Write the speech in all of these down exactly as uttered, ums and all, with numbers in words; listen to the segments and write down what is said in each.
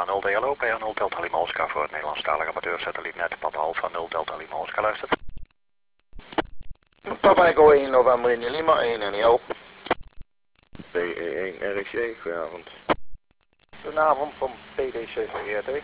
A nul D L O, P A nul Delta Lima Oscar voor het Nederlandstalige amateursatellietnet, Papa Alpha nul Delta Lima Oscar luistert. Papa Echo één November in Lima één en L. B E één R X J, goedenavond. Goedenavond van P D C V E R T.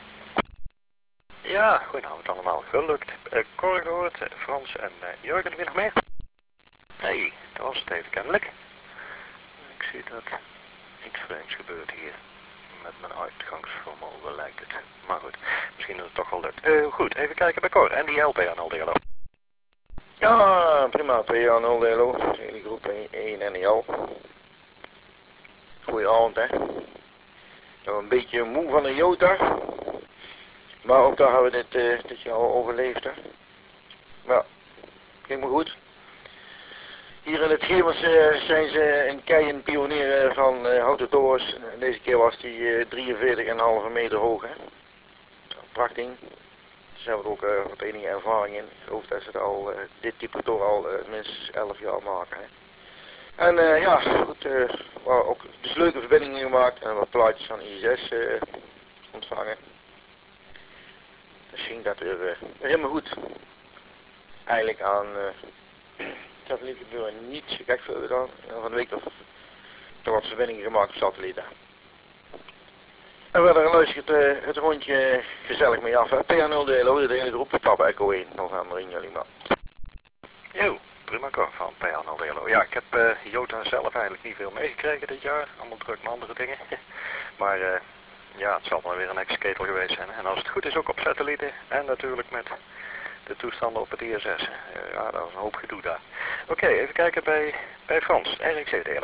Ja, goedenavond allemaal, gelukt. Uh, Cor gehoord, uh, Frans en uh, Jurgen, weer nog meer? Nee, dat was het even kennelijk. Ik zie dat iets vreemds gebeurt hier. Met mijn uitgangsvermogen lijkt het. Maar goed, misschien is het toch wel lukt. Uh, goed, even kijken bij Cor. En die L P A nul D L O. Ja, prima. P A nul D L O. Jullie groep één en L. Goedenavond, hè. Nog een beetje moe van de Jota. Maar ook daar hebben we dit, uh, dit jaar al overleefd, hè. Ja, ging maar goed. Hier in het Gemers uh, zijn ze een keien pionier van uh, houten torens. Deze keer was die uh, drieënveertig komma vijf meter hoog, hè. Prachtig. Ze hebben er ook uh, wat enige ervaring in. Ik geloof dat ze het al, uh, dit type toren al uh, minstens elf jaar maken, hè. En uh, ja, goed, uh, we hebben ook dus leuke verbindingen gemaakt en wat plaatjes van I S S uh, ontvangen. Dus ging dat weer, uh, weer helemaal goed. Eigenlijk aan uh, satellietgebeuren niet zo gek veel gedaan. Van de week of toch wat verbindingen gemaakt op satellieten. En verder luistert uh, het rondje gezellig mee af. P A nul D L O, de hele groep, Papa Echo één, November in Lima. Jo, prima Cor van P A nul D L O. Ja, ik heb uh, Jota zelf eigenlijk niet veel meegekregen dit jaar. Allemaal druk met andere dingen. Maar uh, ja, het zal maar weer een ex-ketel geweest zijn. En als het goed is ook op satellieten. En natuurlijk met de toestanden op het I S S. Uh, ja, dat is een hoop gedoe daar. Oké, okay, even kijken bij, bij Frans, R X C D L O.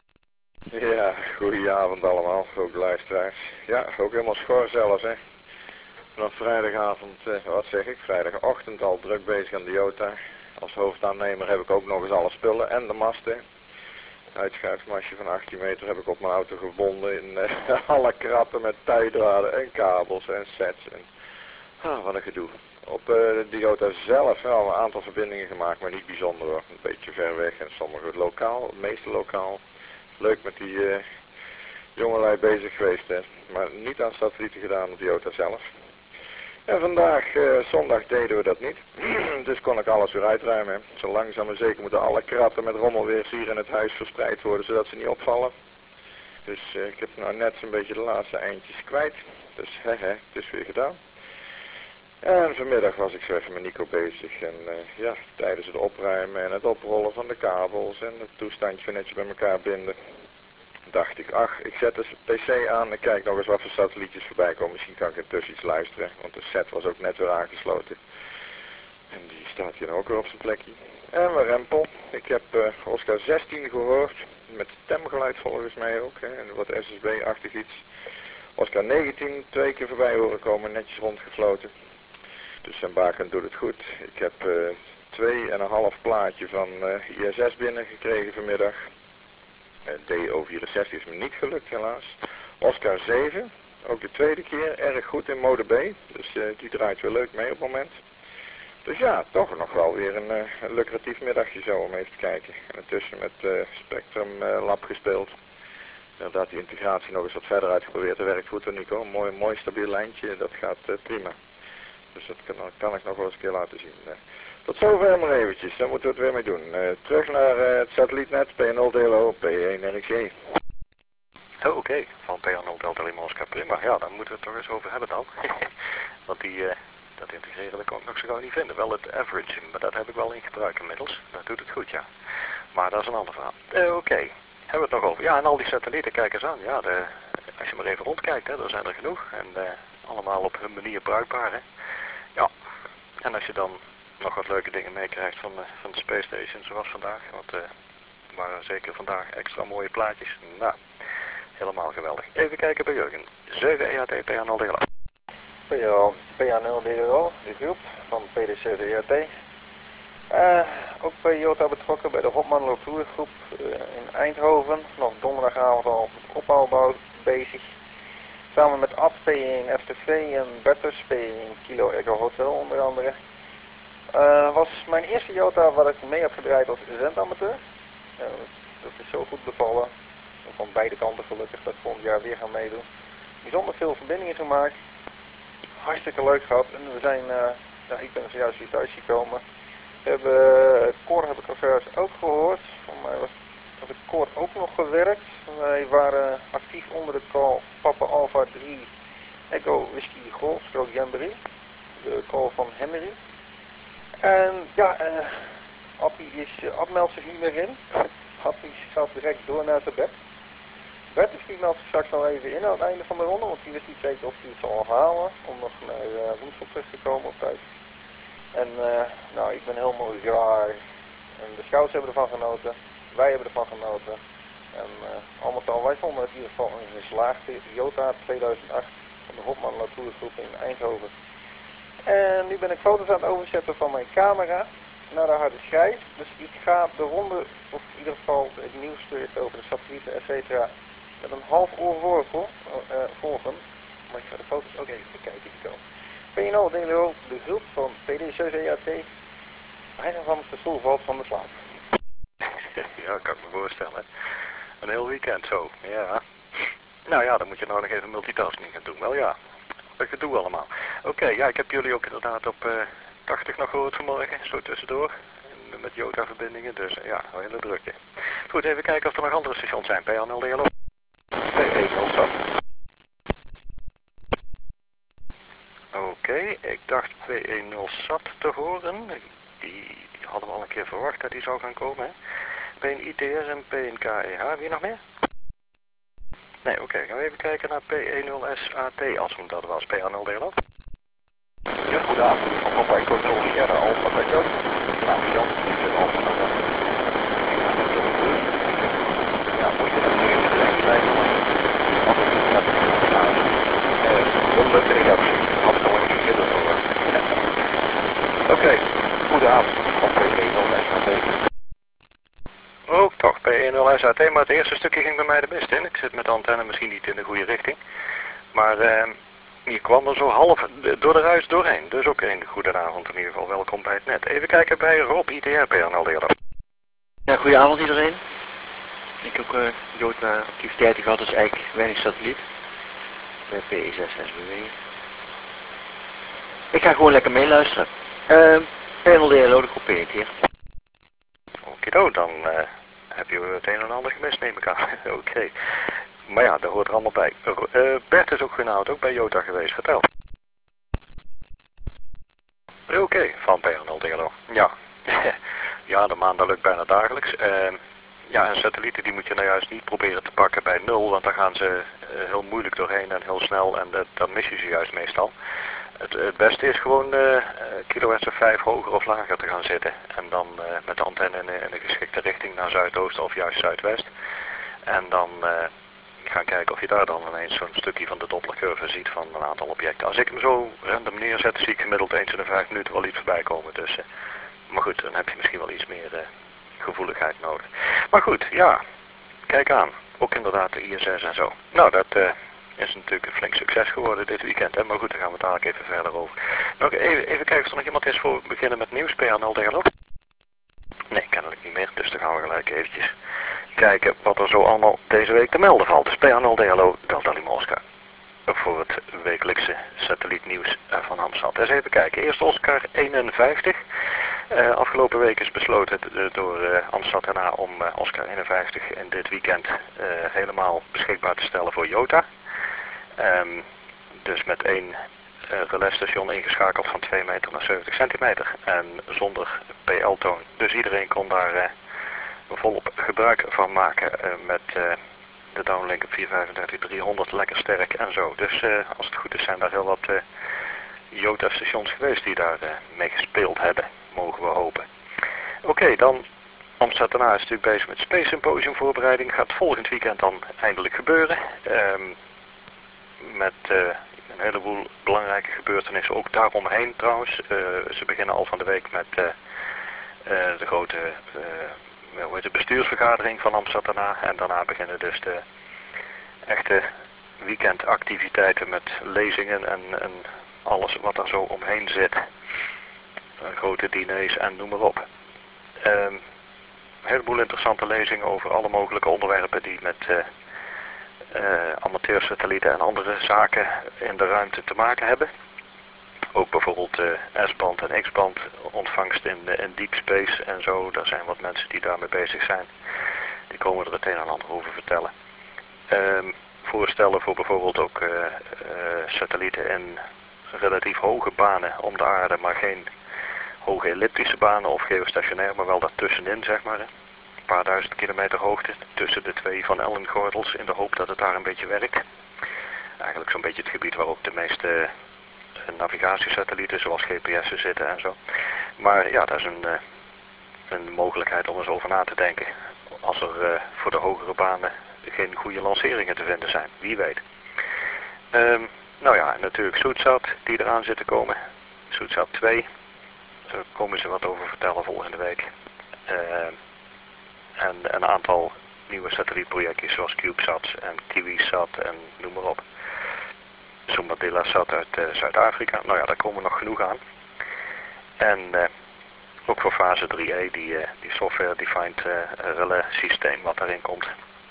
Ja, goedenavond allemaal, ook luisteraars. Ja, ook helemaal schor zelfs, hè. Vanaf vrijdagavond, eh, wat zeg ik, vrijdagochtend al druk bezig aan de Jota. Als hoofdaannemer heb ik ook nog eens alle spullen en de masten. Het uitschuifmastje van achttien meter heb ik op mijn auto gebonden in uh, alle kratten met tijdraden en kabels en sets. En, ah, wat een gedoe. Op uh, de Jota zelf hebben we een aantal verbindingen gemaakt, maar niet bijzonder hoor. Een beetje ver weg en sommige lokaal, het meeste lokaal. Leuk met die uh, jongelui bezig geweest, hè. Maar niet aan satellieten gedaan op de Jota zelf. En vandaag, uh, zondag, deden we dat niet. Dus kon ik alles weer uitruimen. Zo langzaam maar zeker moeten alle kratten met rommelweers hier in het huis verspreid worden, zodat ze niet opvallen. Dus uh, ik heb nou net zo'n beetje de laatste eindjes kwijt. Dus hè, hè, het is weer gedaan. En vanmiddag was ik zo even met Nico bezig. En uh, ja, tijdens het opruimen en het oprollen van de kabels en het toestandje netjes bij elkaar binden, dacht ik, ach, ik zet de pc aan en kijk nog eens wat voor satellietjes voorbij komen. Misschien kan ik intussen iets luisteren, want de set was ook net weer aangesloten. En die staat hier ook weer op zijn plekje. En mijn rempel. Ik heb uh, Oscar zestien gehoord, met stemgeluid volgens mij ook, hè, en wat S S B-achtig iets. Oscar negentien twee keer voorbij horen komen, netjes rondgefloten. Dus zijn baken doet het goed. Ik heb uh, twee en een half plaatje van uh, I S S binnengekregen vanmiddag. D O vierenzestig is me niet gelukt helaas. Oscar zeven, ook de tweede keer, erg goed in mode B. Dus uh, die draait weer leuk mee op het moment. Dus ja, toch nog wel weer een, uh, een lucratief middagje zo om even te kijken. En intussen met uh, Spectrum uh, Lab gespeeld. Inderdaad die integratie nog eens wat verder uitgeprobeerd. Dat werkt goed hoor Nico, een mooi, mooi stabiel lijntje, dat gaat uh, prima. Dus dat kan, kan ik nog wel eens een keer laten zien. Uh, Tot zover maar eventjes, daar moeten we het weer mee doen. Uh, terug naar uh, het satellietnet, P nul D L O, P één R X J. Oh, oké, okay. Van P nul Delta Lima Oscar, prima. Ja, daar moeten we het toch eens over hebben dan. Want die, uh, dat integreren, dat kan ik nog zo gauw niet vinden. Wel het average, maar dat heb ik wel in gebruik inmiddels. Dat doet het goed, ja. Maar dat is een ander verhaal. Uh, oké, okay. Hebben we het nog over. Ja, en al die satellieten, kijk eens aan. Ja, de, als je maar even rondkijkt, hè, er zijn er genoeg. En uh, allemaal op hun manier bruikbaar, hè. Ja, en als je dan nog wat leuke dingen meekrijgt van, uh, van de Space Station zoals vandaag. Want er uh, waren zeker vandaag extra mooie plaatjes. Nou, helemaal geweldig. Even kijken bij Jurgen. zeven E A T P A nul D L O. P A nul D L O, de groep van P D C V E R T. Uh, ook bij Jota betrokken bij de Hopman Louvre-groep uh, in Eindhoven. Vanaf donderdagavond al op het opbouwbouw bezig. Samen met A T P één F T V en Bertus P één Kilo Echo Hotel onder andere. Uh, was mijn eerste Jota wat ik mee heb gedraaid als zendamateur. Uh, dat is zo goed bevallen. Van beide kanten gelukkig dat ik volgend jaar weer gaan meedoen. bijzonder veel verbindingen gemaakt. Hartstikke leuk gehad. En we zijn, uh, ja, ik ben er zojuist weer thuis gekomen. We hebben, het koor heb ik al zojuist ook gehoord. Voor mij was had het koor ook nog gewerkt. Wij waren actief onder de call Papa Alpha drie Echo Whisky Golf, strook Jamboree. De call van Henry. En ja, uh, Appie is, uh, Ab meldt zich niet meer in. Appie gaat direct door naar zijn bed. Bert is die meldt zich straks nog even in aan het einde van de ronde, want die wist niet zeker of hij het zal halen. Om nog naar uh, Woensel terug te komen op tijd. En uh, nou, ik ben helemaal raar. En de scouts hebben ervan genoten. Wij hebben ervan genoten. En uh, allemaal al, wij vonden het in ieder geval een geslaagde Jota tweeduizend acht van de Hopman Latour groep in Eindhoven. En nu ben ik foto's aan het overzetten van mijn camera naar de harde schijf. Dus ik ga de ronde, of in ieder geval het nieuwsbericht over de satellieten, et cetera, met een half oor volgen, uh, volgen. Maar ik ga de foto's ook even bekijken die komen. P nul Delio, de hulp van P D zes E A T, bijna van de stoel valt van de slaap. Ja, kan ik me voorstellen. Een heel weekend zo, ja. Nou ja, dan moet je nou nog even multitasking gaan doen. Wel ja, dat gedoe allemaal. Oké, okay, ja, ik heb jullie ook inderdaad op uh, tachtig nog gehoord vanmorgen, zo tussendoor. En met Jota-verbindingen, dus uh, ja, een hele drukte. Goed, even kijken of er nog andere stations zijn. P N L D L O. P één nul zat. Oké, okay, ik dacht P één nul zat te horen. Die, die hadden we al een keer verwacht dat die zou gaan komen, hè. P één I T S en P één K E H, wie nog meer? Nee, oké, okay, gaan we even kijken naar P één nul S A T als we dat was, P N L D L O. Ja, goedenavond, van Papa Echo nul Sierra Alpha Echo. Nou, Jan, ik zit Alpha Nova. Ja, moet je dat nu in de trein zijn, maar anders is het net een huis. Eh, heel leuke reactie, had ik al een keer eerder verwacht. Oké, goedenavond, van P één nul S A T. Ook toch, P één nul S A T, maar het eerste stukje ging bij mij de best in. Ik zit met de antenne misschien niet in de goede richting. Maar uh, je kwam er zo half door de ruis doorheen. Dus ook een goedenavond in ieder geval. Welkom bij het net. Even kijken bij Rob I T R P N L D L O. Ja, goedenavond iedereen. Ik heb ook uh, Jota activiteiten gehad, dus eigenlijk weinig satelliet. Bij P E zes S B W. Ik ga gewoon lekker meeluisteren. Uh, P N L D L O, de groep één keer. Okido, dan uh, heb je het een en ander gemist, neem ik aan. Oké. Okay. Maar ja, daar hoort er allemaal bij. Uh, Bert is ook goedenavond, ook bij Jota geweest. Vertel. Oké, okay, van P N L D L O. Ja. Ja, de maandag lukt bijna dagelijks. Uh, ja, en satellieten die moet je nou juist niet proberen te pakken bij nul, want dan gaan ze uh, heel moeilijk doorheen en heel snel en uh, dan mis je ze juist meestal. Het, het beste is gewoon uh, kilohertz of vijf hoger of lager te gaan zitten. En dan uh, met de antenne in, in een geschikte richting naar zuidoosten of juist zuidwest. En dan uh, gaan kijken of je daar dan ineens zo'n stukje van de Dopplercurve ziet van een aantal objecten. Als ik hem zo random neerzet, zie ik gemiddeld eens in de vijf minuten wel iets voorbij komen. Dus, uh, maar goed, dan heb je misschien wel iets meer uh, gevoeligheid nodig. Maar goed, ja, kijk aan. Ook inderdaad de I S S en zo. Nou, dat... Uh, is natuurlijk een flink succes geworden dit weekend, hè? Maar goed, daar gaan we het dadelijk even verder over. Nog even, even kijken of er nog iemand is voor we beginnen met nieuws, P N L D L O. Nee, kennelijk niet meer, dus dan gaan we gelijk eventjes kijken wat er zo allemaal deze week te melden valt. Dus P N L D L O, Delta Lima Oscar. Voor het wekelijkse satellietnieuws van Amsterdam. Dus even kijken, eerst Oscar eenenvijftig. Uh, afgelopen week is besloten door uh, Amsterdam N A om uh, Oscar eenenvijftig in dit weekend uh, helemaal beschikbaar te stellen voor Jota. Um, dus met één uh, relais-station ingeschakeld van twee meter naar zeventig centimeter en zonder P L-toon. Dus iedereen kon daar uh, volop gebruik van maken uh, met uh, de downlink op vierhonderdvijfendertig driehonderd, lekker sterk en zo. Dus uh, als het goed is zijn daar heel wat uh, Jota-stations geweest die daar uh, mee gespeeld hebben, mogen we hopen. Oké, okay, dan Amsterdam N A is natuurlijk bezig met Space Symposium voorbereiding. Gaat volgend weekend dan eindelijk gebeuren. Um, met uh, een heleboel belangrijke gebeurtenissen, ook daaromheen trouwens. Uh, ze beginnen al van de week met uh, uh, de grote uh, hoe heet het, bestuursvergadering van Amsterdam N A. En daarna beginnen dus de echte weekendactiviteiten met lezingen en, en alles wat er zo omheen zit. Uh, grote diners en noem maar op. Uh, een heleboel interessante lezingen over alle mogelijke onderwerpen die met... Uh, uh, amateursatellieten en andere zaken in de ruimte te maken hebben. Ook bijvoorbeeld uh, S-band en X-band ontvangst in, uh, in deep space en zo. Daar zijn wat mensen die daarmee bezig zijn. Die komen er het een en ander over vertellen. Um, voorstellen voor bijvoorbeeld ook uh, uh, satellieten in relatief hoge banen om de aarde, maar geen hoge elliptische banen of geostationair, maar wel daartussenin, zeg maar. Hè. Een paar duizend kilometer hoogte tussen de twee Van Allen gordels in de hoop dat het daar een beetje werkt. Eigenlijk zo'n beetje het gebied waar ook de meeste uh, navigatiesatellieten zoals G P S'en zitten en zo. Maar ja, dat is een, uh, een mogelijkheid om eens over na te denken. Als er uh, voor de hogere banen geen goede lanceringen te vinden zijn, wie weet. Um, nou ja, natuurlijk Soetsat die eraan zit te komen. Soetsat twee. Daar komen ze wat over vertellen volgende week. Uh, en een aantal nieuwe satellietprojectjes zoals CubeSat en KiwiSat en noem maar op. Zumbadilla-sat uit uh, Zuid-Afrika. Nou ja, daar komen nog genoeg aan. En uh, ook voor fase drie E, die, uh, die software-defined uh, relay systeem wat daarin komt,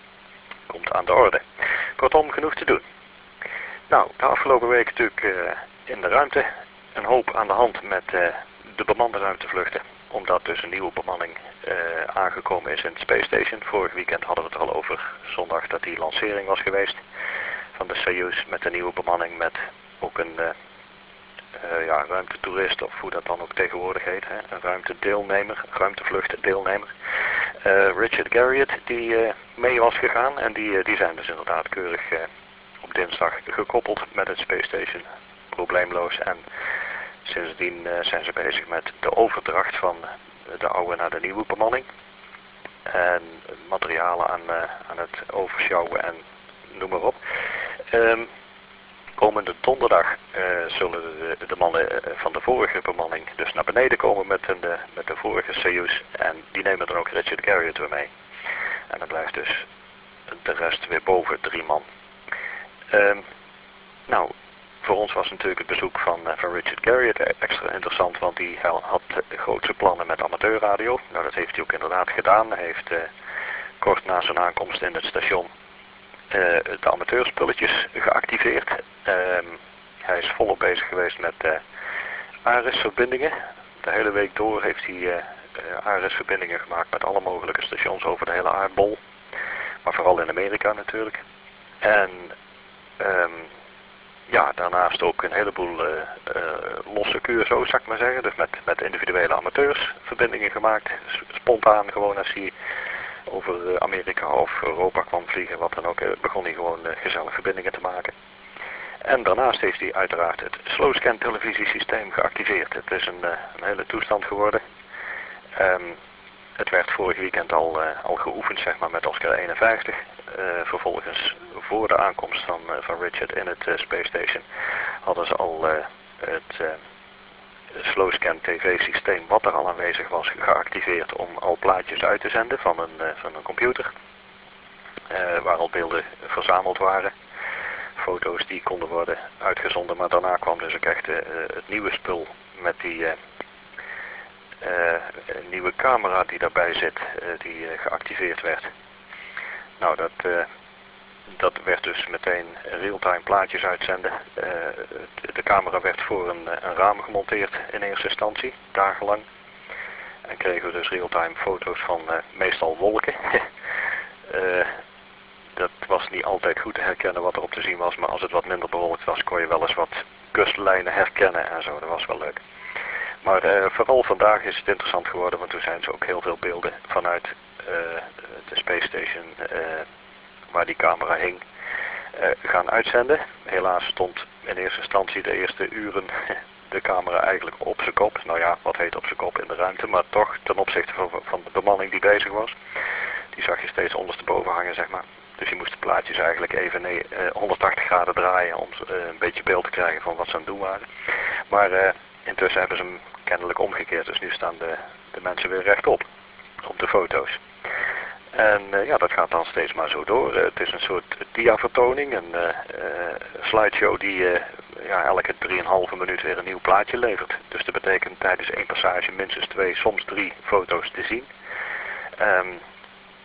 komt aan de orde. Kortom, genoeg te doen. Nou, de afgelopen week natuurlijk uh, in de ruimte een hoop aan de hand met uh, de bemande ruimtevluchten. Omdat dus een nieuwe bemanning uh, aangekomen is in het Space Station. Vorig weekend hadden we het er al over, zondag, dat die lancering was geweest van de Soyuz met een nieuwe bemanning met ook een uh, uh, ja, ruimtetoerist, of hoe dat dan ook tegenwoordig heet, hè? Een ruimtedeelnemer, ruimtevluchtdeelnemer. Uh, Richard Garriott die uh, mee was gegaan en die, uh, die zijn dus inderdaad keurig uh, op dinsdag gekoppeld met het Space Station, probleemloos. En sindsdien uh, zijn ze bezig met de overdracht van de oude naar de nieuwe bemanning. En materialen aan, uh, aan het overschouwen en noem maar op. Um, komende donderdag uh, zullen de, de mannen uh, van de vorige bemanning dus naar beneden komen met, een, uh, met de vorige Soyuz. En die nemen dan ook Richard Garriott weer mee. En dan blijft dus de rest weer boven, drie man. Um, nou, voor ons was natuurlijk het bezoek van, uh, van Richard Garriott extra interessant, want die had uh, grootse plannen met amateurradio. Nou, dat heeft hij ook inderdaad gedaan. Hij heeft uh, kort na zijn aankomst in het station uh, de amateurspulletjes geactiveerd. Um, hij is volop bezig geweest met uh, ARIS-verbindingen. De hele week door heeft hij uh, uh, ARIS-verbindingen gemaakt met alle mogelijke stations over de hele aardbol. Maar vooral in Amerika natuurlijk. En um, ja, daarnaast ook een heleboel uh, uh, losse Q S O's, zou ik maar zeggen. Dus met, met individuele amateurs verbindingen gemaakt. Spontaan gewoon als hij over uh, Amerika of Europa kwam vliegen, wat dan ook, uh, begon hij gewoon uh, gezellig verbindingen te maken. En daarnaast heeft hij uiteraard het slowscan televisiesysteem geactiveerd. Het is een, uh, een hele toestand geworden. Um, het werd vorig weekend al, uh, al geoefend, zeg maar, met Oscar eenenvijftig. Uh, vervolgens, voor de aankomst van, uh, van Richard in het uh, Space Station, hadden ze al uh, het uh, slowscan tv-systeem, wat er al aanwezig was, geactiveerd om al plaatjes uit te zenden van een, uh, van een computer. Uh, waar al beelden verzameld waren. Foto's die konden worden uitgezonden, maar daarna kwam dus ook echt uh, het nieuwe spul met die uh, uh, nieuwe camera die daarbij zit, uh, die uh, geactiveerd werd. Nou, dat, uh, dat werd dus meteen real-time plaatjes uitzenden. Uh, de camera werd voor een, een raam gemonteerd in eerste instantie, dagenlang. En kregen we dus real-time foto's van uh, meestal wolken. uh, dat was niet altijd goed te herkennen wat erop te zien was, maar als het wat minder bewolkt was, kon je wel eens wat kustlijnen herkennen en zo. Dat was wel leuk. Maar uh, vooral vandaag is het interessant geworden, want toen zijn ze ook heel veel beelden vanuit uh, de Space Station, uh, waar die camera hing, uh, gaan uitzenden. Helaas stond in eerste instantie de eerste uren de camera eigenlijk op zijn kop. Nou ja, wat heet op zijn kop in de ruimte, maar toch ten opzichte van, van de bemanning die bezig was. Die zag je steeds ondersteboven hangen, zeg maar. Dus je moest de plaatjes eigenlijk even nee, uh, honderdtachtig graden draaien om uh, een beetje beeld te krijgen van wat ze aan het doen waren. Maar uh, intussen hebben ze hem kennelijk omgekeerd, dus nu staan de, de mensen weer rechtop op de foto's. En uh, ja, dat gaat dan steeds maar zo door. Uh, het is een soort dia-vertoning, een uh, uh, slideshow die uh, ja, elke drieënhalve minuut weer een nieuw plaatje levert. Dus dat betekent tijdens één passage minstens twee, soms drie foto's te zien. Um,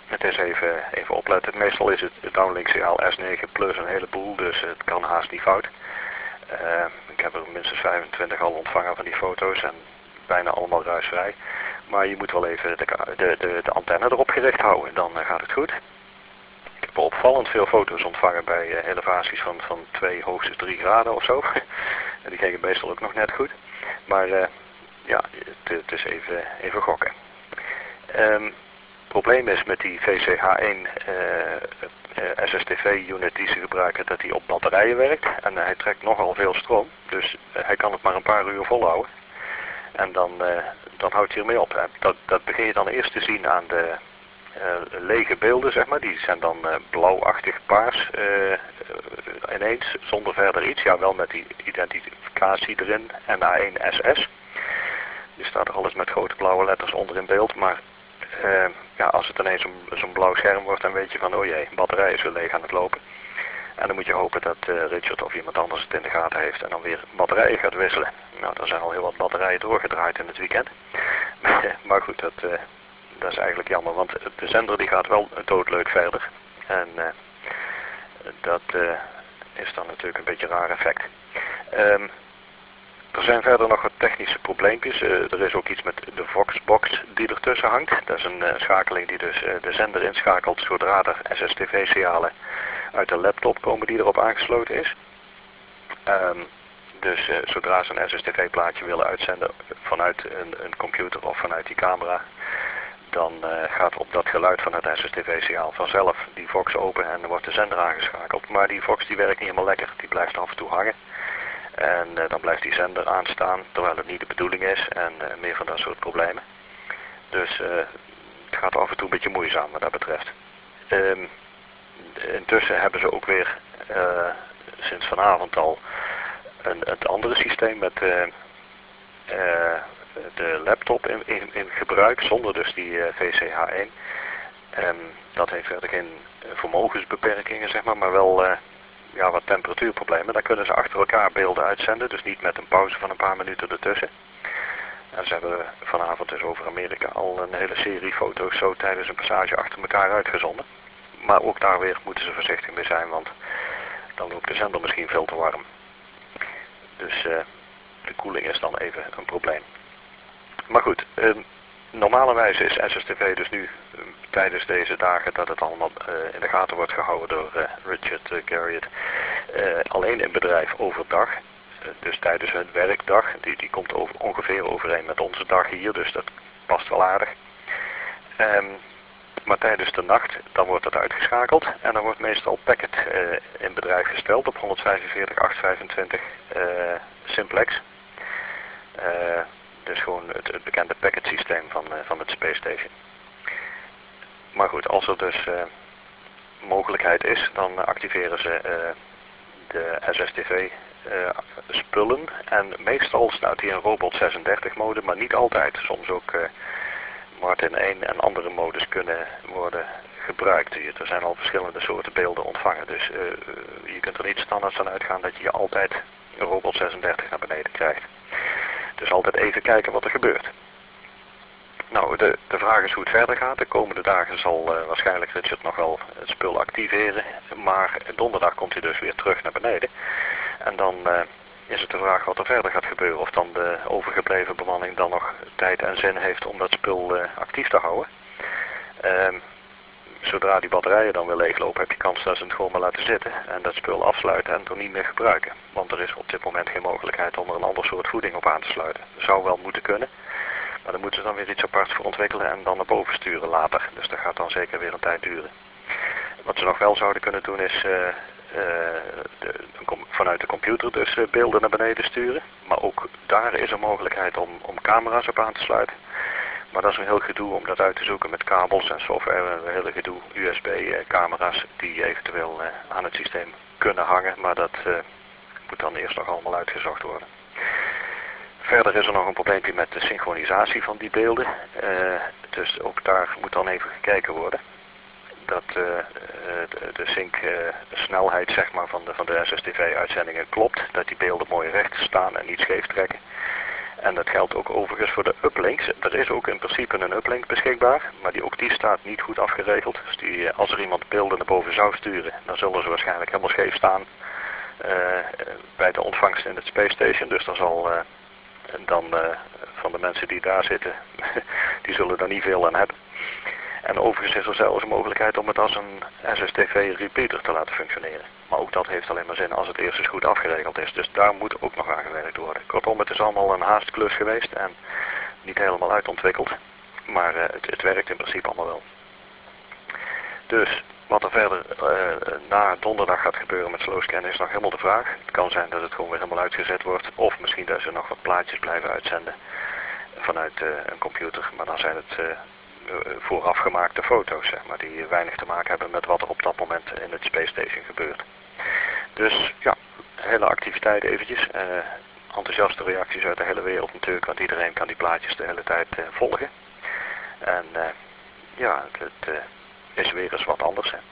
Het is even, even opletten. Meestal is het downlink-signaal S negen plus een heleboel, dus het kan haast niet fout. Uh, ik heb er minstens vijfentwintig al ontvangen van die foto's en bijna allemaal ruisvrij. Maar je moet wel even de, de, de, de antenne erop gericht houden, dan uh, gaat het goed. Ik heb opvallend veel foto's ontvangen bij uh, elevaties van, van twee, hoogstens drie graden of zo. En die gingen meestal ook nog net goed. Maar uh, ja, het, het is even, even gokken. Um, Het probleem is met die V C H één uh, uh, S S T V-unit die ze gebruiken, dat die op batterijen werkt. En uh, hij trekt nogal veel stroom, dus uh, hij kan het maar een paar uur volhouden. En dan, uh, dan houdt hij ermee op. En dat, dat begin je dan eerst te zien aan de uh, lege beelden, zeg maar. Die zijn dan uh, blauwachtig paars uh, ineens, zonder verder iets. Ja, wel met die identificatie erin, N A één S S. Die staat er alles met grote blauwe letters onder in beeld, maar... Uh, ja, als het ineens zo'n zo'n blauw scherm wordt, dan weet je van, oh jee, batterij is weer leeg aan het lopen. En dan moet je hopen dat uh, Richard of iemand anders het in de gaten heeft en dan weer batterijen gaat wisselen. Nou, er zijn al heel wat batterijen doorgedraaid in het weekend. Maar goed, dat, uh, dat is eigenlijk jammer, want de zender die gaat wel doodleuk verder. En uh, dat uh, is dan natuurlijk een beetje een raar effect. Um, Er zijn verder nog wat technische probleempjes. Uh, er is ook iets met de Voxbox die ertussen hangt. Dat is een uh, schakeling die dus uh, de zender inschakelt zodra er S S T V-signalen uit de laptop komen die erop aangesloten is. Um, dus uh, zodra ze een S S T V-plaatje willen uitzenden vanuit een, een computer of vanuit die camera, dan uh, gaat op dat geluid van het S S T V-signaal vanzelf die Vox open en dan wordt de zender aangeschakeld. Maar die Vox die werkt niet helemaal lekker, die blijft af en toe hangen. En uh, dan blijft die zender aanstaan, terwijl het niet de bedoeling is en uh, meer van dat soort problemen. Dus uh, het gaat af en toe een beetje moeizaam wat dat betreft. Um, intussen hebben ze ook weer uh, sinds vanavond al een, het andere systeem met uh, uh, de laptop in, in, in gebruik, zonder dus die uh, V C H één. Um, dat heeft verder geen vermogensbeperkingen, zeg maar, maar wel... Uh, Ja, wat temperatuurproblemen. Dan kunnen ze achter elkaar beelden uitzenden, dus niet met een pauze van een paar minuten ertussen. En ze hebben vanavond dus over Amerika al een hele serie foto's zo tijdens een passage achter elkaar uitgezonden. Maar ook daar weer moeten ze voorzichtig mee zijn, want dan loopt de zender misschien veel te warm. Dus uh, de koeling is dan even een probleem. Maar goed, uh, normalerwijs is S S T V dus nu uh, tijdens deze dagen dat het allemaal uh, in de gaten wordt gehouden door uh, Richard uh, Garriott. Uh, alleen in bedrijf overdag. Uh, dus tijdens hun werkdag. Die, die komt over, ongeveer overeen met onze dag hier. Dus dat past wel aardig. Um, maar tijdens de nacht dan wordt het uitgeschakeld. En dan wordt meestal packet uh, in bedrijf gesteld op honderdvijfenveertig achthonderdvijfentwintig uh, simplex. Uh, dus gewoon het, het bekende packet systeem van, uh, van het Space Station. Maar goed, als er dus uh, mogelijkheid is, dan activeren ze uh, de S S T V uh, spullen. En meestal staat hij in Robot zesendertig mode, maar niet altijd. Soms ook uh, Martin één en andere modes kunnen worden gebruikt. Er zijn al verschillende soorten beelden ontvangen. Dus uh, je kunt er niet standaard van uitgaan dat je altijd Robot zesendertig naar beneden krijgt. Dus altijd even kijken wat er gebeurt. Nou, de, de vraag is hoe het verder gaat. De komende dagen zal uh, waarschijnlijk Richard nog wel het spul activeren. Maar donderdag komt hij dus weer terug naar beneden. En dan uh, is het de vraag wat er verder gaat gebeuren. Of dan de overgebleven bemanning dan nog tijd en zin heeft om dat spul uh, actief te houden. Uh, zodra die batterijen dan weer leeglopen, heb je kans dat ze het gewoon maar laten zitten. En dat spul afsluiten en er niet meer gebruiken. Want er is op dit moment geen mogelijkheid om er een ander soort voeding op aan te sluiten. Dat zou wel moeten kunnen. Maar dan moeten ze dan weer iets aparts voor ontwikkelen en dan naar boven sturen later. Dus dat gaat dan zeker weer een tijd duren. Wat ze nog wel zouden kunnen doen is uh, uh, de, vanuit de computer dus uh, beelden naar beneden sturen. Maar ook daar is er mogelijkheid om, om camera's op aan te sluiten. Maar dat is een heel gedoe om dat uit te zoeken met kabels en software. Een hele gedoe U S B camera's die eventueel uh, aan het systeem kunnen hangen. Maar dat uh, moet dan eerst nog allemaal uitgezocht worden. Verder is er nog een probleempje met de synchronisatie van die beelden. Uh, dus ook daar moet dan even gekeken worden. Dat uh, de, de sync uh, snelheid zeg maar, van de, van de S S T V-uitzendingen klopt. Dat die beelden mooi recht staan en niet scheef trekken. En dat geldt ook overigens voor de uplinks. Er is ook in principe een uplink beschikbaar, maar die, ook die staat niet goed afgeregeld. Dus die, als er iemand beelden naar boven zou sturen, dan zullen ze waarschijnlijk helemaal scheef staan uh, bij de ontvangst in het Space Station. Dus dan zal uh, dan uh, van de mensen die daar zitten, die zullen daar niet veel aan hebben. En overigens is er zelfs een mogelijkheid om het als een S S T V repeater te laten functioneren. Maar ook dat heeft alleen maar zin als het eerst eens goed afgeregeld is. Dus daar moet ook nog aan gewerkt worden. Kortom, het is allemaal een haastklus geweest en niet helemaal uitontwikkeld. Maar uh, het, het werkt in principe allemaal wel. Dus wat er verder uh, na donderdag gaat gebeuren met slowscan is nog helemaal de vraag. Het kan zijn dat het gewoon weer helemaal uitgezet wordt. Of misschien dat ze nog wat plaatjes blijven uitzenden vanuit uh, een computer. Maar dan zijn het uh, voorafgemaakte foto's, zeg maar, die weinig te maken hebben met wat er op dat moment in het Space Station gebeurt. Dus ja, hele activiteit eventjes. Uh, enthousiaste reacties uit de hele wereld natuurlijk, want iedereen kan die plaatjes de hele tijd uh, volgen. En uh, ja, het, het uh, is weer eens wat anders. Hè.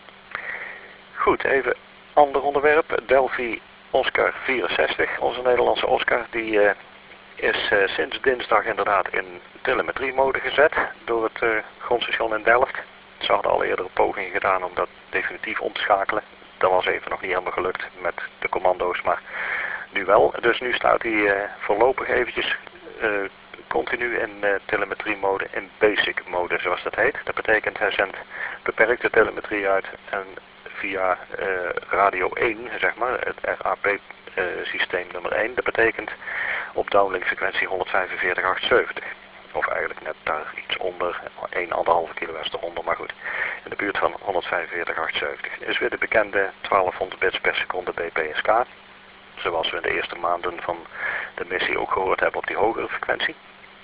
Goed, even ander onderwerp. Delphi Oscar vierenzestig, onze Nederlandse Oscar, die uh, is uh, sinds dinsdag inderdaad in telemetriemode gezet door het uh, grondstation in Delft. Ze hadden al eerder pogingen gedaan om dat definitief om te schakelen. Dat was even nog niet helemaal gelukt met de commando's, maar nu wel. Dus nu staat hij uh, voorlopig eventjes uh, continu in uh, telemetriemode, in basic mode zoals dat heet. Dat betekent hij zendt beperkte telemetrie uit en via uh, radio één, zeg maar, het R A P uh, systeem nummer één. Dat betekent op downlink frequentie honderdvijfenveertig achtenzeventig. Of eigenlijk net daar iets onder, één komma vijf kilohertz eronder, maar goed. In de buurt van honderdvijfenveertig achtenzeventig. Is weer de bekende twaalfhonderd bits per seconde B P S K. Zoals we in de eerste maanden van de missie ook gehoord hebben op die hogere frequentie.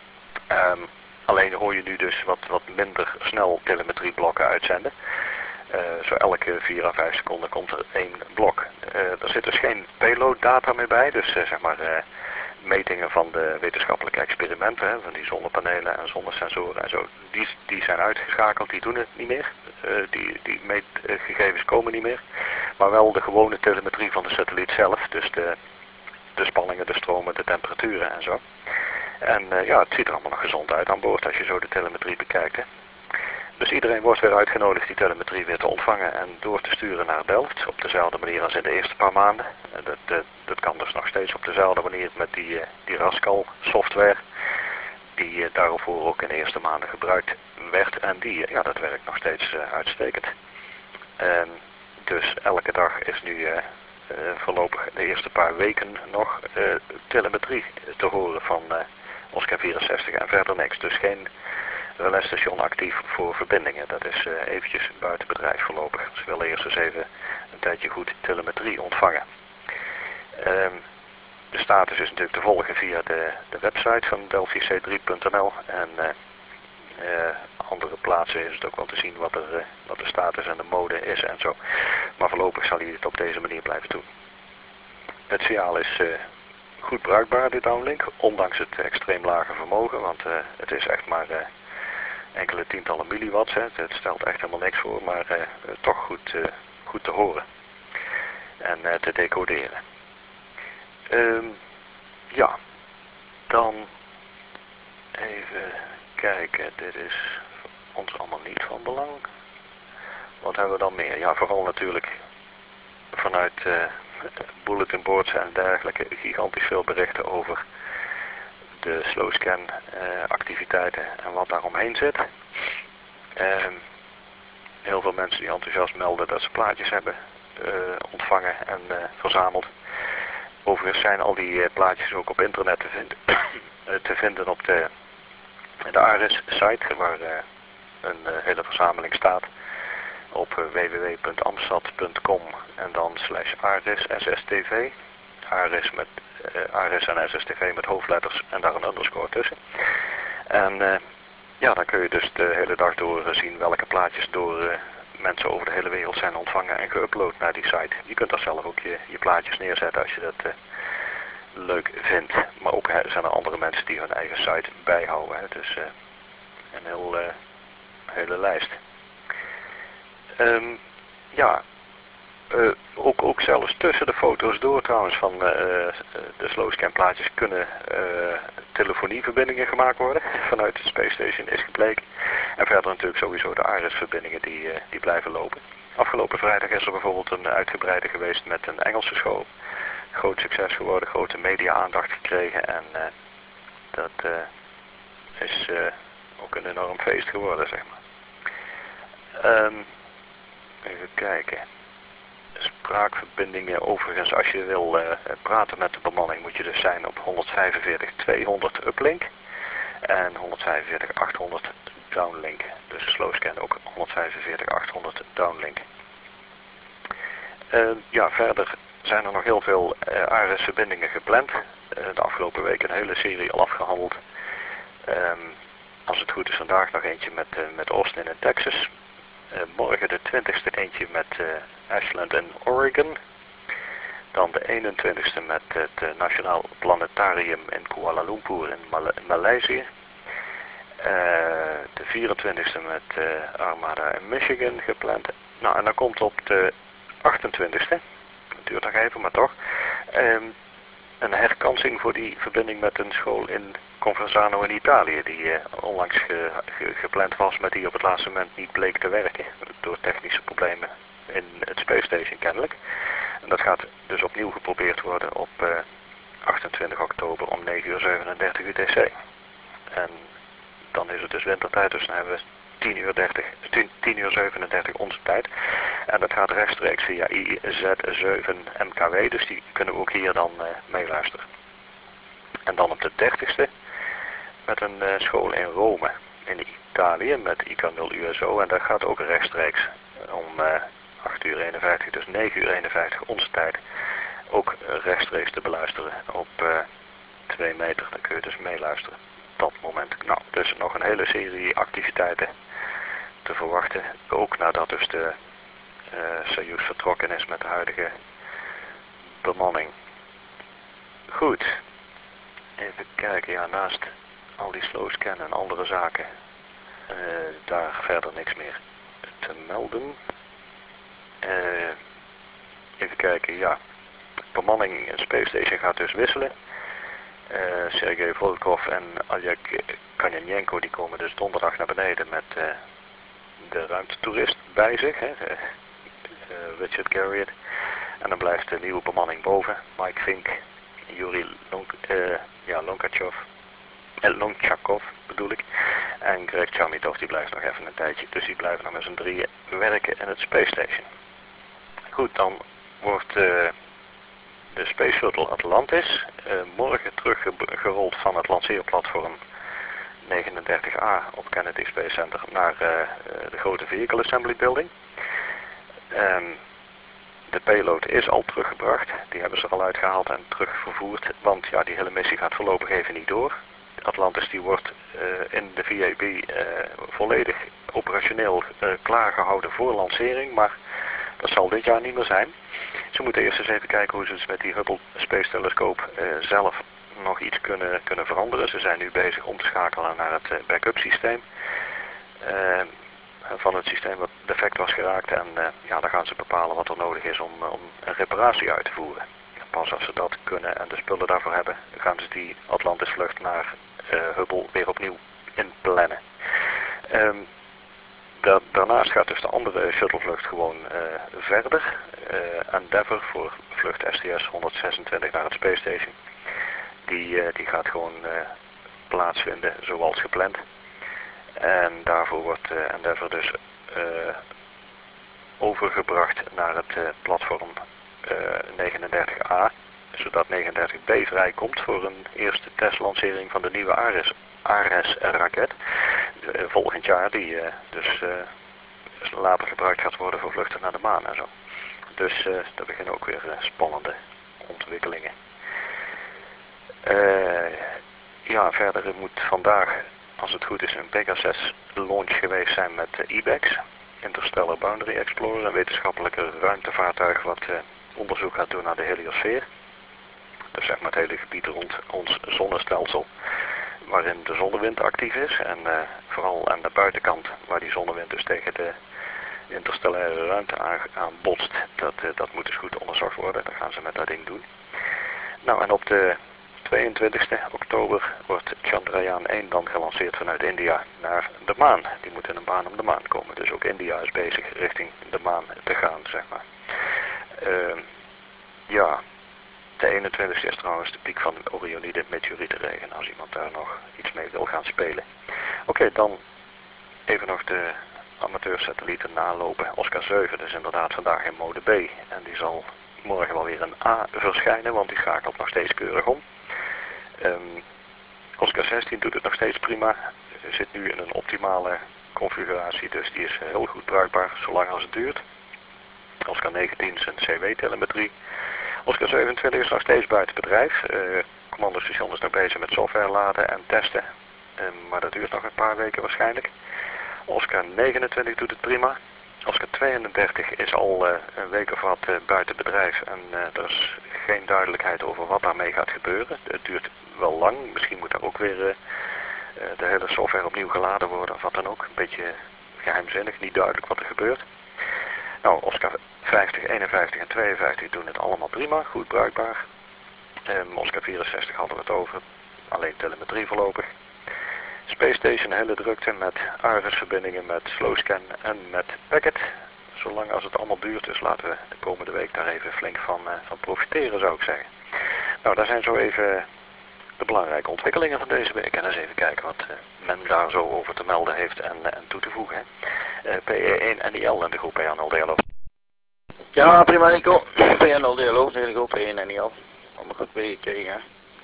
Um, alleen hoor je nu dus wat, wat minder snel telemetrieblokken uitzenden. Uh, zo elke vier à vijf seconden komt er één blok. Uh, er zit dus geen payload data meer bij, dus uh, zeg maar uh, metingen van de wetenschappelijke experimenten, hè, van die zonnepanelen en zonnesensoren en zo, die, die zijn uitgeschakeld, die doen het niet meer. Uh, die, die meetgegevens komen niet meer. Maar wel de gewone telemetrie van de satelliet zelf, dus de, de spanningen, de stromen, de temperaturen en zo. En uh, ja, het ziet er allemaal nog gezond uit aan boord als je zo de telemetrie bekijkt. Hè. Dus iedereen wordt weer uitgenodigd die telemetrie weer te ontvangen en door te sturen naar Delft. Op dezelfde manier als in de eerste paar maanden. Dat, dat, dat kan dus nog steeds op dezelfde manier met die, die Rascal software. Die daarvoor ook in de eerste maanden gebruikt werd. En die, ja, dat werkt nog steeds uh, uitstekend. En dus elke dag is nu uh, uh, voorlopig de eerste paar weken nog uh, telemetrie te horen van uh, Oscar vierenzestig en verder niks. Dus geen relais-station actief voor verbindingen. Dat is uh, eventjes buiten bedrijf voorlopig. Ze willen eerst eens even een tijdje goed telemetrie ontvangen. Um, de status is natuurlijk te volgen via de, de website van delphi c drie punt n l en uh, uh, andere plaatsen is het ook wel te zien wat, er, uh, wat de status en de mode is en zo. Maar voorlopig zal hij het op deze manier blijven doen. Het signaal is uh, goed bruikbaar, dit downlink, ondanks het extreem lage vermogen, want uh, het is echt maar uh, enkele tientallen milliwatts. Hè. Het stelt echt helemaal niks voor, maar uh, toch goed, uh, goed te horen en uh, te decoderen. Um, ja, dan even kijken, dit is ons allemaal niet van belang. Wat hebben we dan meer? Ja, vooral natuurlijk vanuit uh, bulletin boards en dergelijke gigantisch veel berichten over de slowscan uh, activiteiten en wat daaromheen zit. Um, heel veel mensen die enthousiast melden dat ze plaatjes hebben uh, ontvangen en uh, verzameld. Overigens zijn al die uh, plaatjes ook op internet te vinden, te vinden op de, de ARIS-site, waar uh, een uh, hele verzameling staat. Op uh, w w w punt amsat punt com en dan slash aris sstv. Aris met uh, Aris en S S T V met hoofdletters en daar een underscore tussen. En uh, ja, dan kun je dus de hele dag door uh, zien welke plaatjes door uh, mensen over de hele wereld zijn ontvangen en geüpload naar die site. Je kunt daar zelf ook je, je plaatjes neerzetten als je dat uh, leuk vindt. Maar ook uh, zijn er andere mensen die hun eigen site bijhouden. Hè. Dus uh, een heel, uh, hele lijst. Um, ja, uh, ook, ook zelfs tussen de foto's door trouwens van uh, de slowscan plaatjes kunnen uh, telefonieverbindingen gemaakt worden vanuit de Space Station is gebleken. En verder natuurlijk sowieso de Ares verbindingen die, uh, die blijven lopen. Afgelopen vrijdag is er bijvoorbeeld een uitgebreide geweest met een Engelse school. Groot succes geworden, grote media aandacht gekregen en uh, dat uh, is uh, ook een enorm feest geworden, zeg maar. Um, even kijken. Spraakverbindingen, overigens als je wil uh, praten met de bemanning moet je dus zijn op honderdvijfenveertig tweehonderd uplink en honderdvijfenveertig achthonderd downlink. Dus slowscan ook honderdvijfenveertig achthonderd downlink. Uh, ja, verder zijn er nog heel veel uh, Ares verbindingen gepland. Uh, de afgelopen week een hele serie al afgehandeld. Um, als het goed is vandaag nog eentje met, uh, met Austin in Texas. Uh, morgen de twintigste eentje met uh, Ashland en Oregon. Dan de eenentwintigste met het uh, Nationaal Planetarium in Kuala Lumpur in Mal Maleisië. Uh, de vierentwintigste met uh, Armada in Michigan gepland. Nou, en dan komt op de achtentwintigste, het duurt nog even, maar toch, um, een herkansing voor die verbinding met een school in Conversano in Italië, die uh, onlangs ge, ge, gepland was, maar die op het laatste moment niet bleek te werken, door technische problemen in het Space Station kennelijk. En dat gaat dus opnieuw geprobeerd worden op uh, achtentwintig oktober om negen uur zevenendertig U T C. En dan is het dus wintertijd, dus dan hebben we tien uur, dertig, tien uur zevenendertig onze tijd. En dat gaat rechtstreeks via I Z zeven M K W, dus die kunnen we ook hier dan uh, meeluisteren. En dan op de dertigste met een uh, school in Rome, in Italië, met I K nul U S O. En dat gaat ook rechtstreeks om uh, acht uur eenenvijftig, dus negen uur eenenvijftig onze tijd. Ook uh, rechtstreeks te beluisteren op uh, twee meter, dan kun je dus meeluisteren. Dat moment. Nou, dus nog een hele serie activiteiten te verwachten. Ook nadat dus de uh, Soyuz vertrokken is met de huidige bemanning. Goed. Even kijken. Ja, naast al die slowscan en andere zaken. Uh, daar verder niks meer te melden. Uh, even kijken. Ja. Bemanning in Space Station gaat dus wisselen. Uh, Sergei Volkov en Oleg Kononenko die komen dus donderdag naar beneden met uh, de ruimtetoerist bij zich, hè, uh, uh, Richard Garriott. En dan blijft de nieuwe bemanning boven, Mike Fink, Yuri Lonk, uh, ja, Lonkachov, eh, Lonchakov bedoel ik, en Greg Chamitov die blijft nog even een tijdje, dus die blijven nog met z'n drieën werken in het Space Station. Goed, dan wordt uh, de Space Shuttle Atlantis uh, morgen teruggerold van het lanceerplatform negenendertig A op Kennedy Space Center naar uh, de grote Vehicle Assembly Building. Um, de payload is al teruggebracht, die hebben ze er al uitgehaald en terugvervoerd, want ja, die hele missie gaat voorlopig even niet door. Atlantis die wordt uh, in de V A B uh, volledig operationeel uh, klaargehouden voor lancering, maar dat zal dit jaar niet meer zijn. Ze moeten eerst eens even kijken hoe ze het met die Hubble Space Telescope uh, zelf nog iets kunnen, kunnen veranderen. Ze zijn nu bezig om te schakelen naar het uh, backup systeem. Uh, van het systeem wat defect was geraakt. En uh, ja, dan gaan ze bepalen wat er nodig is om, uh, om een reparatie uit te voeren. En pas als ze dat kunnen en de spullen daarvoor hebben, gaan ze die Atlantis vlucht naar uh, Hubble weer opnieuw inplannen. Um, Da daarnaast gaat dus de andere shuttlevlucht gewoon uh, verder. Uh, Endeavour voor vlucht S T S honderdzesentwintig naar het Space Station. Die, uh, die gaat gewoon uh, plaatsvinden zoals gepland. En daarvoor wordt uh, Endeavour dus uh, overgebracht naar het uh, platform uh, negenendertig A. Zodat negenendertig B vrijkomt voor een eerste testlancering van de nieuwe Ares. Ares-raket uh, volgend jaar, die uh, dus uh, later gebruikt gaat worden voor vluchten naar de maan en zo. Dus uh, daar beginnen ook weer uh, spannende ontwikkelingen. Uh, ja, verder moet vandaag, als het goed is, een Pegasus launch geweest zijn met uh, I B E X, Interstellar Boundary Explorer, een wetenschappelijke ruimtevaartuig wat uh, onderzoek gaat doen naar de heliosfeer. Dus zeg maar het hele gebied rond ons zonnestelsel, waarin de zonnewind actief is en uh, vooral aan de buitenkant waar die zonnewind dus tegen de interstellaire ruimte aan, aan botst. Dat, uh, dat moet dus goed onderzocht worden. Dat gaan ze met dat ding doen. Nou, en op de tweeëntwintigste oktober wordt Chandrayaan één dan gelanceerd vanuit India naar de maan. Die moet in een baan om de maan komen. Dus ook India is bezig richting de maan te gaan, zeg maar. Uh, ja, de eenentwintigste is trouwens de piek van de Orionide meteorietenregen. Als iemand daar nog iets mee wil gaan spelen. Oké, okay, dan even nog de amateursatellieten nalopen. Oscar zeven, dat is inderdaad vandaag in mode B. En die zal morgen wel weer een A verschijnen, want die schakelt nog steeds keurig om. Um, Oscar zestien doet het nog steeds prima. Zit nu in een optimale configuratie, dus die is heel goed bruikbaar, zolang als het duurt. Oscar negentien is een C W-telemetrie. Oscar zevenentwintig is nog steeds buiten bedrijf. Uh, commandostation is nog bezig met software laden en testen. Um, maar dat duurt nog een paar weken waarschijnlijk. Oscar negenentwintig doet het prima. Oscar tweeëndertig is al uh, een week of wat uh, buiten bedrijf en uh, er is geen duidelijkheid over wat daarmee gaat gebeuren. Het duurt wel lang, misschien moet er ook weer uh, de hele software opnieuw geladen worden of wat dan ook. Een beetje geheimzinnig, niet duidelijk wat er gebeurt. Nou, Oscar vijftig, eenenvijftig en tweeënvijftig doen het allemaal prima, goed bruikbaar. Um, Oscar vierenzestig hadden we het over, alleen telemetrie voorlopig. Space Station hele drukte met Argus-verbindingen, met Slowscan en met Packet. Zolang als het allemaal duurt, dus laten we de komende week daar even flink van, uh, van profiteren, zou ik zeggen. Nou, daar zijn zo even de belangrijke ontwikkelingen van deze week. En eens even kijken wat uh, men daar zo over te melden heeft en, uh, en toe te voegen. Uh, P E één N I L en de groep P A nul D L O. Ja, prima Nico. P A nul D L O, de groep P één N I L. Allemaal goed meegekregen.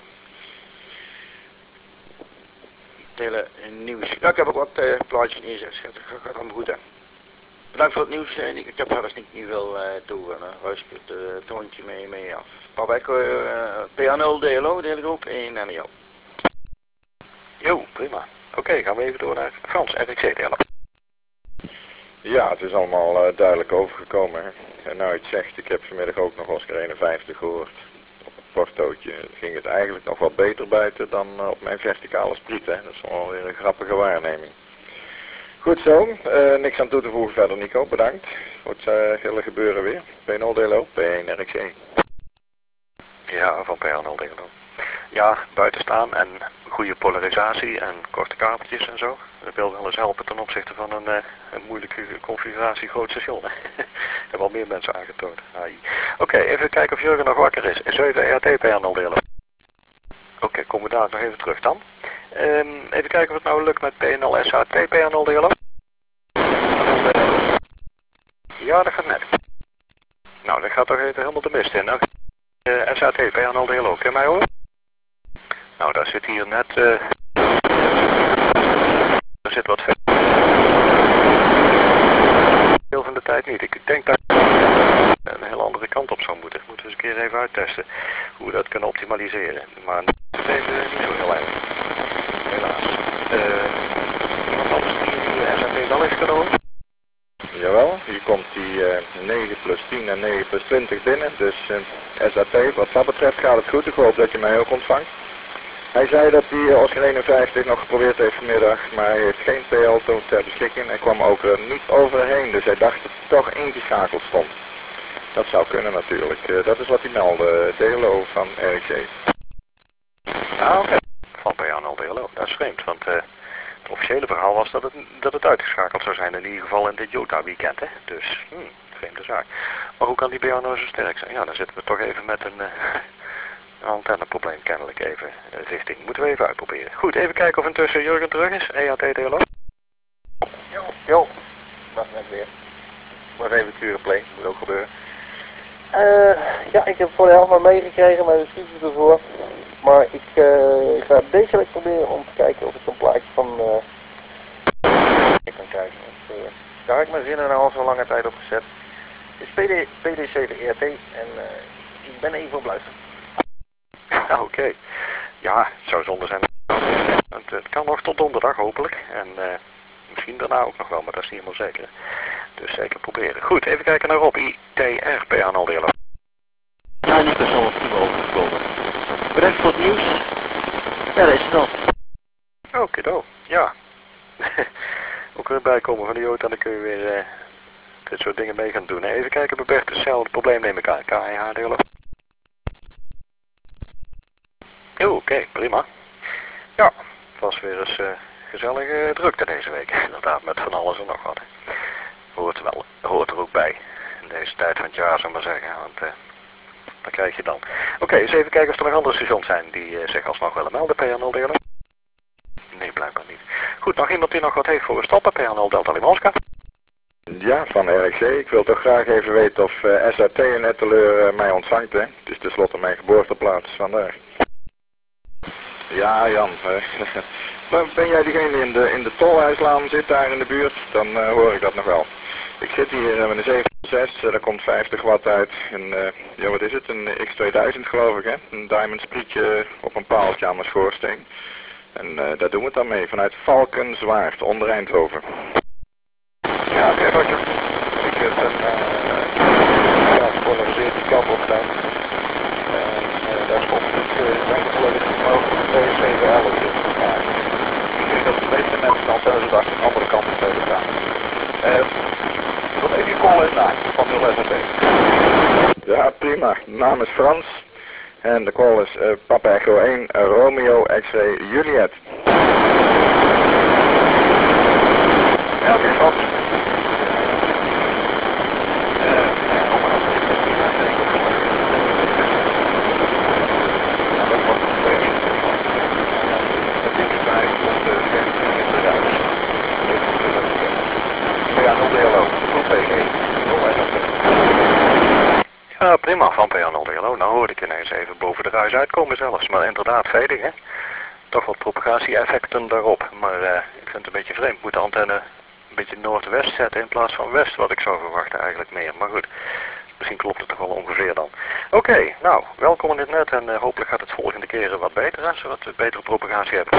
Hele nieuws. Ja, ik heb ook wat uh, plaatjes neergezet. Dat gaat allemaal goed, hè. Bedankt voor het nieuws. Uh, ik heb verder niet, niet veel uh, toe. En dan ruis ik het uh, toontje mee, mee af. Pabeco, uh, P A nul D L O, de hele groep één N I L. Jo, prima. Oké, okay, gaan we even door naar Frans, R X C D L O. Ja, het is allemaal uh, duidelijk overgekomen. Hè. En nou, het zegt, ik heb vanmiddag ook nog Oscar eenenvijftig gehoord. Portootje ging het eigenlijk nog wat beter buiten dan uh, op mijn verticale spriet. Hè. Dat is wel weer een grappige waarneming. Goed zo, uh, niks aan toe te voegen verder Nico, bedankt voor het uh, hele gebeuren weer. P nul D L O, P één R X E. Ja, van P nul D L O. Ja, buiten staan en goede polarisatie en korte kabeltjes en zo. Dat wil wel eens helpen ten opzichte van een, uh, een moeilijke configuratie groot station. Heb al meer mensen aangetoond. Oké, okay, even kijken of Jurgen nog wakker is. zeven E A T P nul D L O. Oké, okay, komen we daar nog even terug dan. Um, even kijken of het nou lukt met P nul S H T P nul D L O. Ja, dat gaat net. Nou, dat gaat toch even helemaal de mist in. Nou, uh, S H T P nul D L O, kun je mij horen? Nou, daar zit hier net... Uh, er zit wat veel. Veel van de tijd niet. Ik denk dat een hele andere kant op zou moeten. Moeten we eens een keer even uittesten hoe we dat kunnen optimaliseren. Maar het is even niet zo heel erg. Helaas. Uh, iemand anders die die S H T wel heeft genomen? Jawel, hier komt die uh, negen plus tien en negen plus twintig binnen. Dus uh, S H T, wat dat betreft gaat het goed. Ik hoop dat je mij ook ontvangt. Hij zei dat hij uh, Oscar eenenvijftig nog geprobeerd heeft vanmiddag, maar hij heeft geen P L-toon ter beschikking en kwam ook er niet overheen. Dus hij dacht dat het toch ingeschakeld stond. Dat zou kunnen natuurlijk. Uh, dat is wat hij meldde, D L O van R X E. Ah, oké. Okay. Van P A nul D L O, dat is vreemd, want uh, het officiële verhaal was dat het, dat het uitgeschakeld zou zijn, in ieder geval in dit Jota weekend, hè. Dus, hmm, vreemde zaak. Maar hoe kan die P A nou zo sterk zijn? Ja, dan zitten we toch even met een... Uh, Een antenneprobleem kennelijk even uh, richting. Moeten we even uitproberen. Goed, even kijken of intussen Jurgen terug is. E A T D L O. Jo, jo. Wacht net weer. Was even kurenplay, moet ook gebeuren. Uh, ja, ik heb voor de helft maar meegekregen, maar de schietjes ervoor. Maar ik uh, ga deze week proberen om te kijken of ik een plaatje van uh, ik kan krijgen. Dus, uh, daar heb ik mijn zinnen al zo lange tijd op gezet. Het is P D C de E A T en uh, ik ben even op luisteren. Oké. Okay. Ja, het zou zonde zijn. Het, het kan nog tot donderdag hopelijk. En uh, misschien daarna ook nog wel, maar dat is niet helemaal zeker. Dus zeker proberen. Goed, even kijken naar Rob. I T R P A nul D L O. Ja, niet per zo'n prima overgekomen. Bedankt voor het nieuws. Ja, dat is het dan. Oké, do. Ja. Ook weer bijkomen van de Jota, dan kun je weer uh, dit soort dingen mee gaan doen. Even kijken bij Bert, hetzelfde probleem neem ik aan. K I H delen. Oh, oké, okay, prima. Ja, het was weer eens uh, gezellige drukte deze week. Inderdaad, met van alles en nog wat. Hoort wel, hoort er ook bij. In deze tijd van het jaar, zou ik maar zeggen. Want uh, dat krijg je dan. Oké, okay, eens even kijken of er nog andere stations zijn die uh, zich alsnog willen melden. P H nul delen. Nee, blijkbaar niet. Goed, nog iemand die nog wat heeft voor stappen? P H nul Delta Lima Oscar. Ja, van R X C. Ik wil toch graag even weten of uh, S R T in Etteleur uh, mij ontvangt, hè. Het is tenslotte mijn geboorteplaats, vandaar. Ja, Jan. Uh, maar ben jij degene in de, in de Tolhuislaan zit daar in de buurt? Dan uh, hoor ik dat nog wel. Ik zit hier uh, met een zeven zes, uh, daar komt vijftig watt uit. En, uh, ja, wat is het? Een X tweeduizend geloof ik, hè? Een diamond sprietje op een paaltje aan mijn schoorsteen. En uh, daar doen we het dan mee, vanuit Valkenswaard, onder Eindhoven. Ja, oké, okay, Roger. Ik heb een ja, polariseerd die kant op staan. En uh, daar stond het, uh, denk ik wel eens mogelijk een twee zeven elf in te maken. Ik denk dat de meeste mensen dan thuis de andere kant op hebben staan. Uh, wat even je call in naam van nul S R T. Ja, prima. De naam is Frans. En de call is uh, Papa Echo één, uh, Romeo X-ray Juliet. Ja, oké, Frans. Ja, prima, van P H nul D L O. Nou hoorde ik ineens even boven de ruis uitkomen zelfs. Maar inderdaad, veilig, hè. Toch wat propagatie-effecten daarop. Maar uh, ik vind het een beetje vreemd. Moet de antenne een beetje noordwest zetten in plaats van west, wat ik zou verwachten eigenlijk meer. Maar goed, misschien klopt het toch wel ongeveer dan. Oké, okay, nou, welkom in dit net en uh, hopelijk gaat het volgende keer wat beter, hè, zodat we betere propagatie hebben.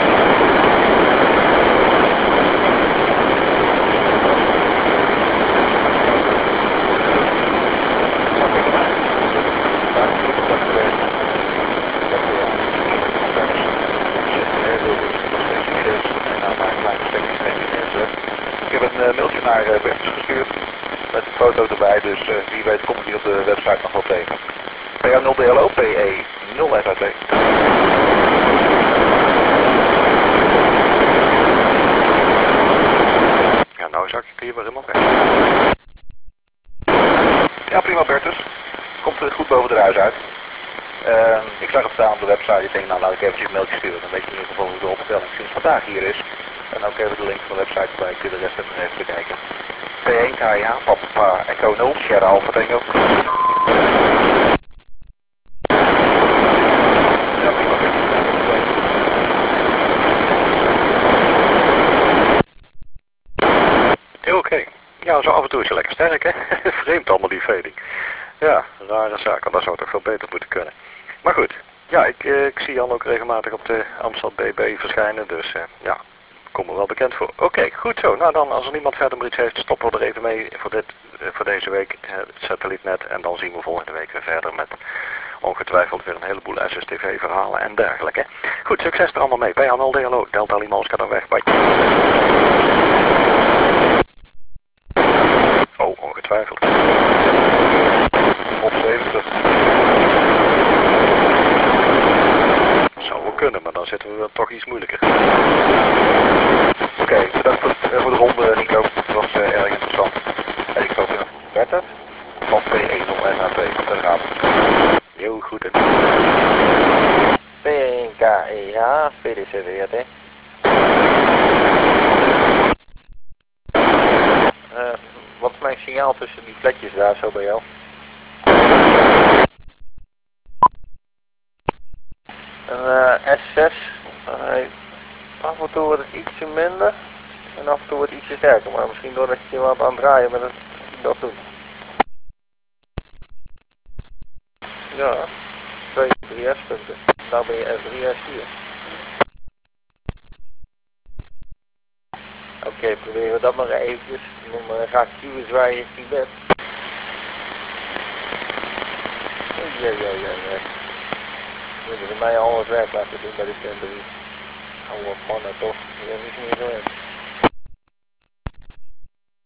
Ik heb een uh, mailtje naar uh, Bertus gestuurd met een foto erbij, dus uh, wie weet kom ik die op de website nog wel tegen. P H nul D L O, P E nul S R T. Ja, nou zag ik hier weer helemaal weg. Ja, prima Bertus. Komt uh, goed boven de ruis uit. Uh, ik zag het staan op de website, ik denk nou laat ik eventjes een mailtje sturen, dan weet je in ieder geval hoe de opstelling sinds vandaag hier is. En ook even de link van de website erbij, kun je de rest even bekijken. P één K I H, Papa Echo nul, Sierra Alpha Tango. Ja, prima. Oké, okay. Ja, zo af en toe is je lekker sterk, hè. Vreemd allemaal die fading. Ja, rare zaak, want dat zou toch veel beter moeten kunnen. Maar goed, ja, ik, eh, ik zie Jan ook regelmatig op de Amsterdam B B verschijnen, dus uh, ja, kom er wel bekend voor. Oké, okay, goed zo. Nou dan, als er niemand verder meer iets heeft, stoppen we er even mee voor, dit, uh, voor deze week, uh, het satellietnet. En dan zien we volgende week weer verder met ongetwijfeld weer een heleboel S S T V verhalen en dergelijke. Goed, succes er allemaal mee. P H nul D L O, Delta Lima Oscar dan weg. Bye. Oh, ongetwijfeld. Op zeventig. Zou wel kunnen, maar dan zitten we toch iets moeilijker. Oké, okay, bedankt voor, uh, voor de ronde Nico. Het was uh, erg interessant. En ik hoop je nog. Werd het? Van P één op S H P. Daar gaat het. Heel goed. Hè? P één K E H, V D C W T. Uh, wat is mijn signaal tussen die vlekjes daar zo bij jou? Een uh, S zes, uh, af en toe wordt het ietsje minder en af en toe wordt het ietsje sterker, maar misschien doordat je wat aan het draaien met het dat doet. Ja, twee, drie S punten, daar ben je F drie S vier. Oké, okay, proberen we dat maar eventjes, dan uh, ga ik duwen zwaaien in bed. Ja, ja, ja, ja. Jullie mij alles werk laten doen bij de stand drie. Oude mannen toch, die hebben niet meer gewerkt.